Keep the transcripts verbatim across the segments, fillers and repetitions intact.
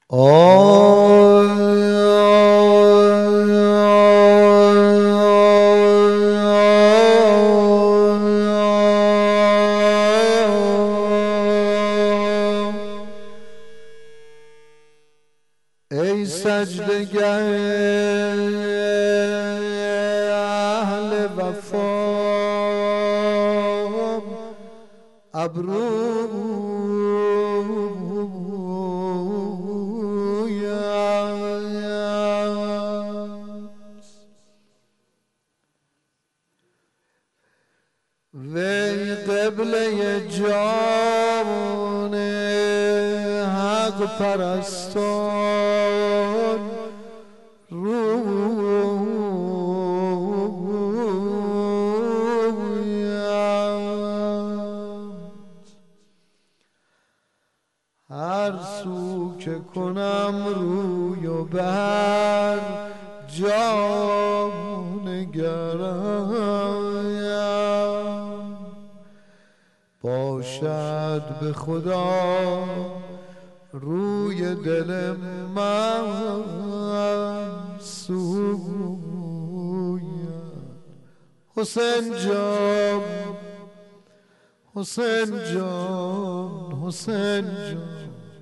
ای سجدهگه اهل وفا ابرویست وی قبله جان حق پرستان هر سو که کنم روی و بر جام نگرم باشد به خدا روی دل من سویم حسین جان حسین جان حسین جان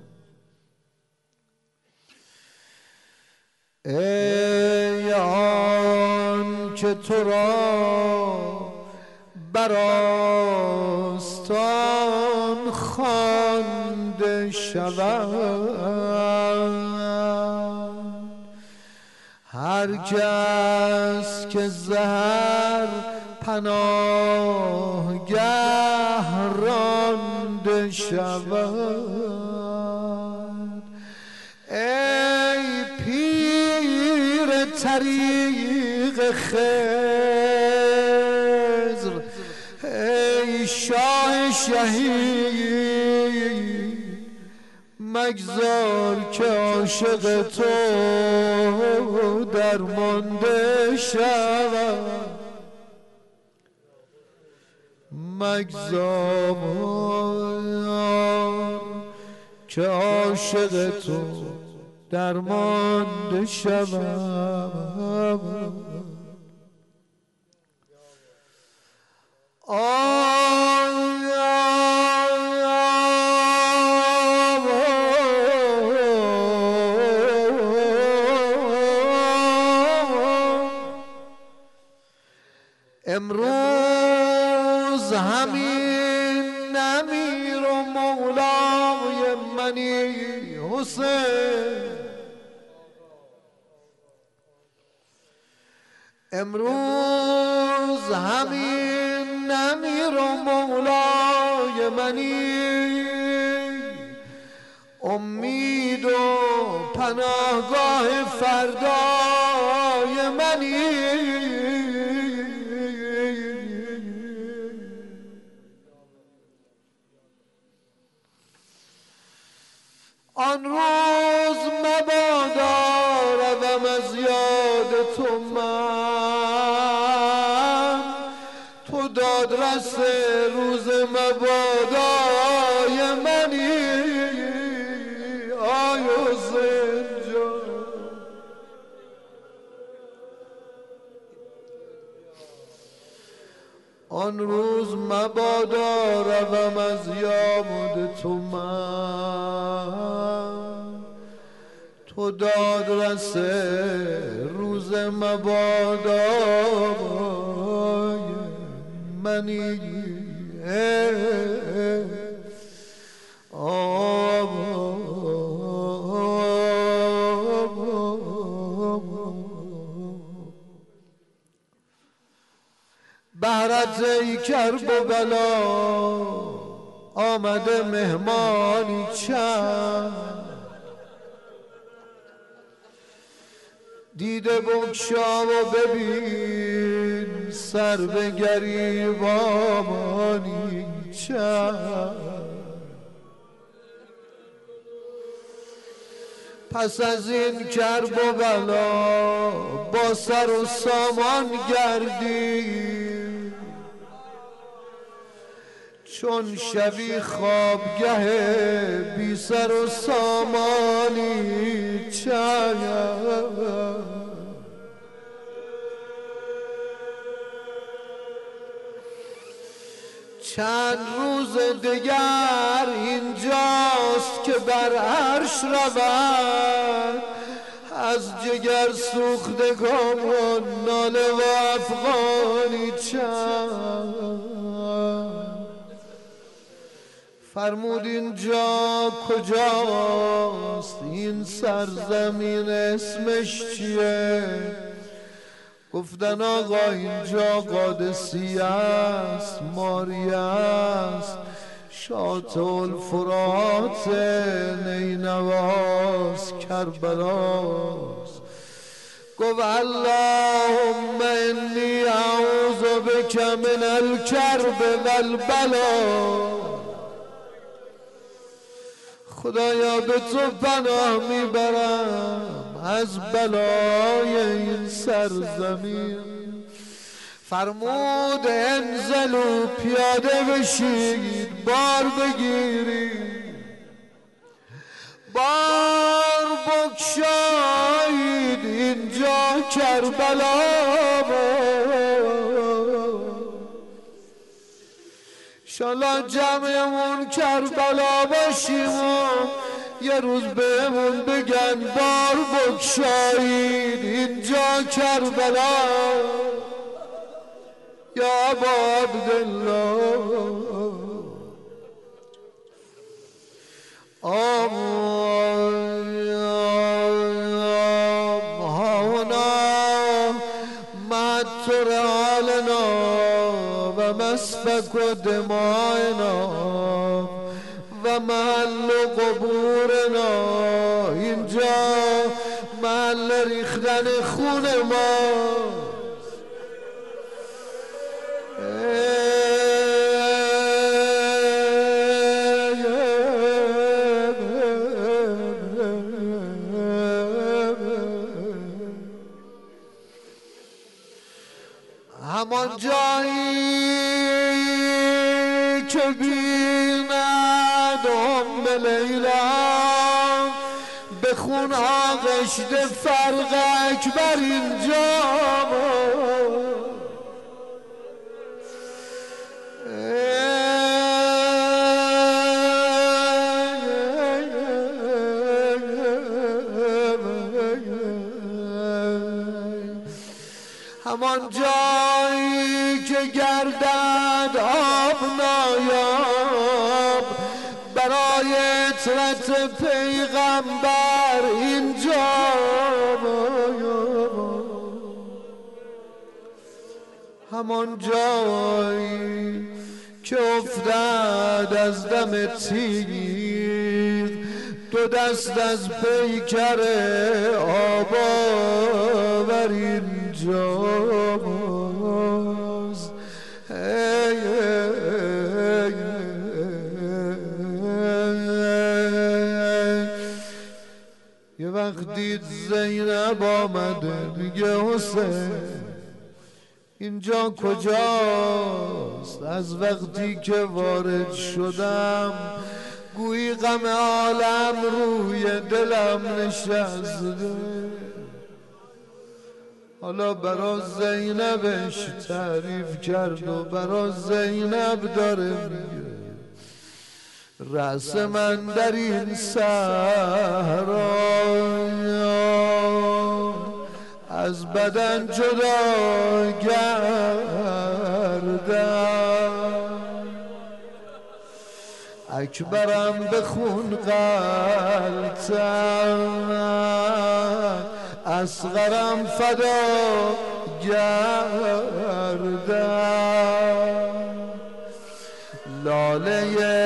ای آن که تو را بر آستان خوانده شود هر کس که زهر پناهگه رانده شود ای پیر طریق خضر ای شاه شهید مگذار که عاشق تو درمانده شود مگذار که عاشق تو درمانده شود امروز همین امیر و مولای منی حسین امروز همین امیر و مولای منی امید و پناهگاه فردای منی آن روز مبادا روم از یاد تو من تو دادرس روز مبادای منی آی حسین جان آن روز مبادا روم از یاد تو من تو دادرس روز مبادای منی بهرت ای کرب و بلا آمده مهمانی چند دیده بگشا و ببین سر به گریبانی چند پس از این کرب و بلا با سر و سامان گردی چون شبی خوابگه بی سر و سامانی چند چند روز دیگر اینجاست که بر عرش رود از جگر سوختگان ناله و افغانی چند فرمود اینجا کجاست این سرزمین اسمش چیه؟ گفتن آقا اینجا قادسیه است، ماریه است، شاطئ الفرات، نینواست، کربلاست. گفت اللهم انی اعوذ بک من الکرب والبلا. خدایا به تو پناه میبرم از بلای این سرزمین. فرمود انزلوا پیاده بشید، بار بگیرید، بار بگشایید، اینجا کربلا. انشالله جمعمون کربلا باشیم و یه روز بهمون بگن بار بگشایید، اینجا کربلا. یا ابا عبدالله هانا معطر حالنا و مسفک و دمائنا و محل قبورنا. اینجا محل ریختن خون ما. همان جایی که بیند ام لیلا به خون آغشته فرق اکبر اینجا. همان جایی که گردد آب نایاب برای عطرت پیغمبر اینجا. همان جایی که افتد از دم تیغ دو دست از پیکر آباور اینجاست. یه وقت دید زینب آمده میگه حسین اینجا کجاست؟ از وقتی که وارد شدم گویی غم عالم روی دلم نشسته. حالا برا زینبش تعریف کرد و برا زینب داره میگه رأس من در این صحرا از بدن جدا گردم، اکبرم به خون غلطم، اصغرم فدا گردم. لاله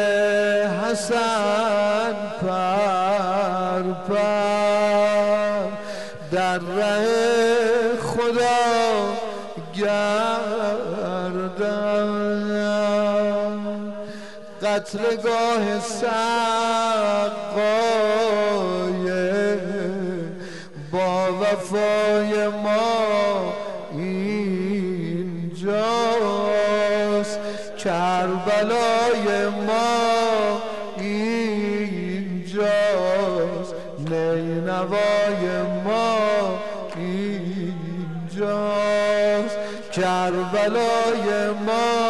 حسن پر پر در ره خدا گردم. قتلگاه سقای با وفای ما اینجاست، کربلای نینوای ما اینجاست، کربلای ما